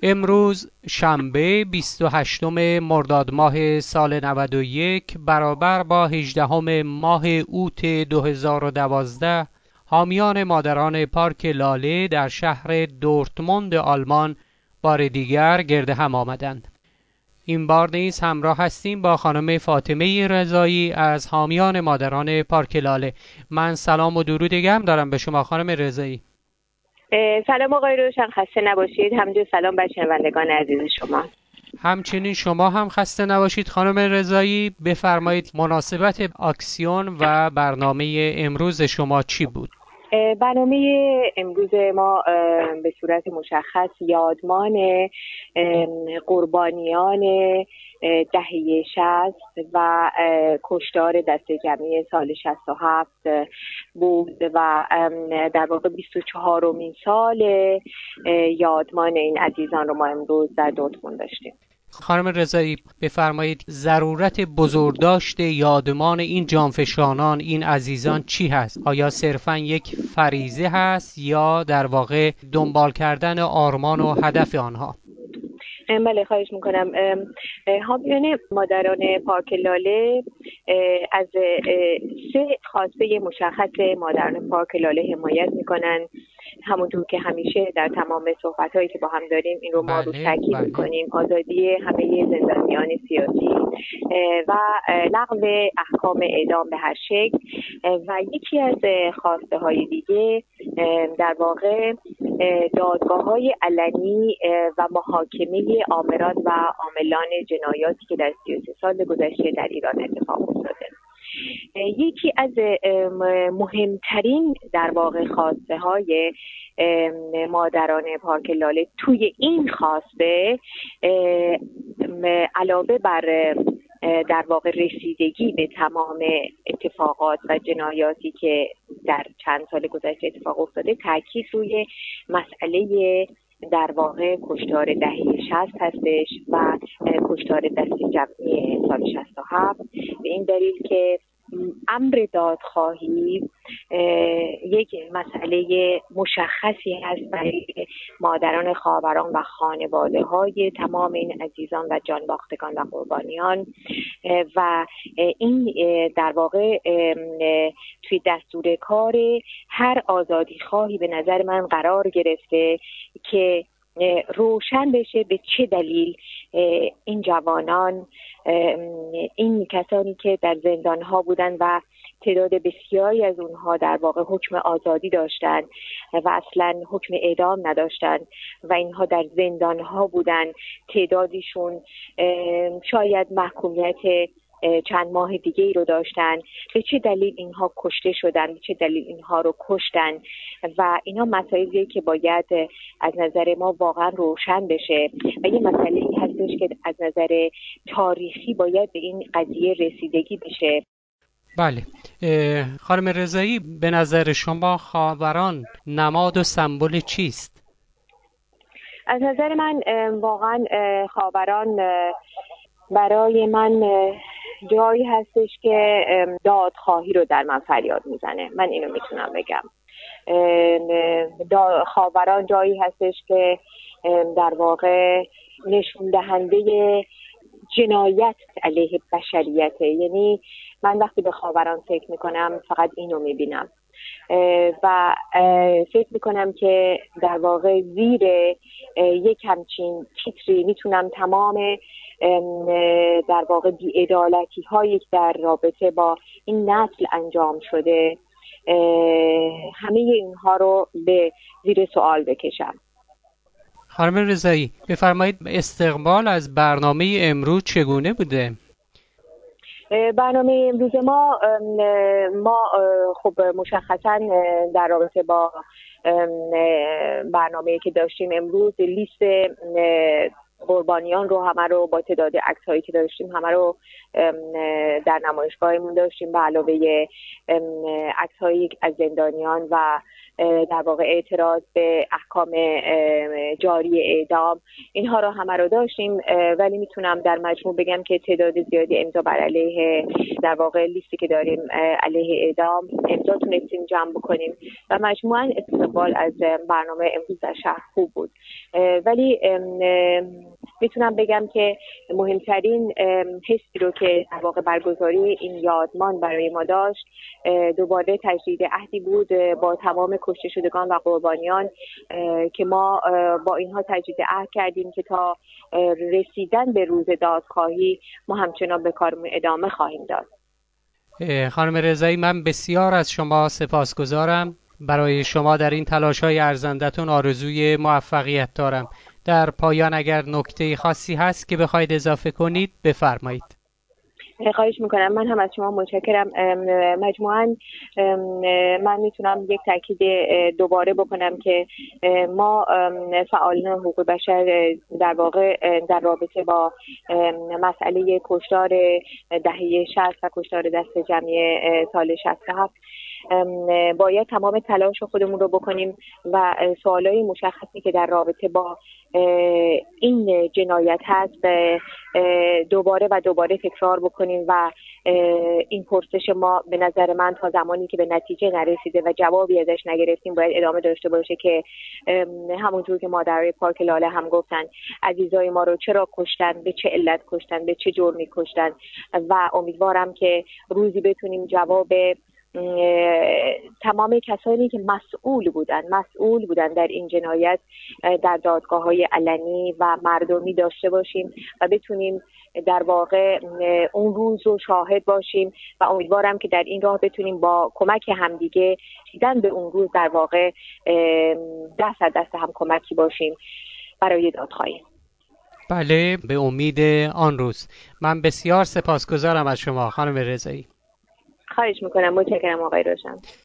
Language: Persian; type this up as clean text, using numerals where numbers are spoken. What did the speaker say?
امروز شنبه 28 مرداد ماه سال 91 برابر با 18 ماه اوت 2012 حامیان مادران پارک لاله در شهر دورتموند آلمان بار دیگر گرد هم آمدند. این بار نیز همراه هستیم با خانم فاطمه رضایی از حامیان مادران پارک لاله. من سلام و درود گرم دارم به شما خانم رضایی. سلام آقای روشن، خسته نباشید. همینجور سلام بر شنوندگان عزیز شما. همچنین شما هم خسته نباشید خانم رضایی. بفرمایید مناسبت اکسیون و برنامه امروز شما چی بود؟ برنامه امروز ما به صورت مشخص یادمان قربانیان دهه 60 و کشتار دست جمعی سال 67 بود و در واقع 24مین سال یادمان این عزیزان رو ما امروز در دورتموند داشتیم. خانم رضایی بفرمایید ضرورت بزرگداشت یادمان این جانفشانان، این عزیزان چی هست؟ آیا صرفاً یک فریضه هست یا در واقع دنبال کردن آرمان و هدف آنها؟ بله، خواهش میکنم. حامیان مادران پارک لاله از 3 خواسته مشخص مادران پارک لاله حمایت میکنن. همونطور که همیشه در تمام صحبت‌هایی که با هم داریم این رو ما رو تاکید می‌کنیم: آزادی همه زندانیان سیاسی و لغو احکام اعدام به هر شکل. و یکی از خواسته‌های دیگه در واقع دادگاه‌های علنی و محاکمه آمران و عاملان جنایاتی که در 33 سال گذشته در ایران اتفاق افتاده. یکی از مهمترین در واقع خواسته های مادران پارک لاله توی این خواسته علاوه بر در واقع رسیدگی به تمام اتفاقات و جنایاتی که در چند سال گذشته اتفاق افتاده، تاکید روی مسئله در واقع کشتار دهه 60 هستش و کشتار دست جمعی سال 67. به این دلیل که امر دادخواهی یک مسئله مشخصی هست برای مادران خواهران و خانواده های تمام این عزیزان و جانباختگان و قربانیان و این در واقع توی دستور کار هر آزادی خواهی به نظر من قرار گرفته که روشن بشه به چه دلیل این جوانان، این کسانی که در زندان ها بودن و تعداد بسیاری از اونها در واقع حکم آزادی داشتن و اصلا حکم اعدام نداشتن و اینها در زندان ها بودن، تعدادیشون شاید محکومیت چند ماه دیگه ای رو داشتن، به چه دلیل اینها کشته شدن، به چه دلیل اینها رو کشتن و اینا مسائلیه که باید از نظر ما واقعا روشن بشه و یه مسئله هستش که از نظر تاریخی باید به این قضیه رسیدگی بشه. بله خانم رضایی، به نظر شما خاوران نماد و سمبل چیست؟ از نظر من واقعا خاوران برای من جایی هستش که دادخواهی رو در من فریاد میزنه. من اینو میتونم بگم. خاوران جایی هستش که در واقع نشون دهنده جنایت علیه بشریته. یعنی من وقتی به خاوران فکر میکنم فقط اینو میبینم و فکر میکنم که در واقع زیر یک همچین تیتری میتونم تمام در واقع بی‌عدالتی هایی که در رابطه با این نسل انجام شده همه اینها رو به زیر سوال بکشم. خانم رضایی بفرمایید استقبال از برنامه امروز چگونه بوده؟ برنامه امروز ما خب مشخصا در رابطه با برنامه‌ای که داشتیم امروز لیست قربانیان رو همه رو با تعداد عکس‌هایی که داشتیم همه رو در نمایشگاهمون داشتیم، به علاوه عکس‌هایی از زندانیان و در واقع اعتراض به احکام جاری اعدام، اینها رو همه رو داشتیم. ولی میتونم در مجموع بگم که تعداد زیادی امضا بر علیه در واقع لیستی که داریم علیه اعدام امضا تونستیم جمع بکنیم و مجموعاً استقبال از برنامه امروز در شهر خوب بود. ولی میتونم بگم که مهمترین حسی رو که در واقع برگزاری این یادمان برای ما داشت دوباره تجدید عهدی بود با تمام کشته شدگان و قربانیان که ما با اینها تجدید عهد کردیم که تا رسیدن به روز دادخواهی ما همچنان به کارمون ادامه خواهیم داد. خانم رضایی، من بسیار از شما سپاسگزارم. برای شما در این تلاش‌های ارزنده‌تون آرزوی موفقیت دارم. در پایان اگر نکته خاصی هست که بخواید اضافه کنید بفرمایید. خواهش میکنم. من هم از شما متشکرم. مجموعاً من میتونم یک تاکید دوباره بکنم که ما فعالان حقوق بشر در واقع در رابطه با مسئله کشتار دهه 60 و کشتار دست جمعی سال 67 باید تمام تلاش خودمون رو بکنیم و سوالای مشخصی که در رابطه با این جنایت هست دوباره و دوباره تکرار بکنیم و این پرسش ما به نظر من تا زمانی که به نتیجه نرسیده و جوابی ازش نگرفتیم باید ادامه داشته باشه که همونطور که مادرای پارک لاله هم گفتن عزیزای ما رو چرا کشتن، به چه علت کشتن، به چه جرمی کشتن و امیدوارم که روزی بتونیم جواب تمام کسانی که مسئول بودن در این جنایت در دادگاه‌های علنی و مردمی داشته باشیم و بتونیم در واقع اون روز رو شاهد باشیم و امیدوارم که در این راه بتونیم با کمک همدیگه رسیدن به اون روز در واقع دست از دست هم کمکی باشیم برای دادخواهی. بله، به امید آن روز. من بسیار سپاسگزارم از شما خانم رضایی. خواهش میکنم. متشکرم آقای روشن.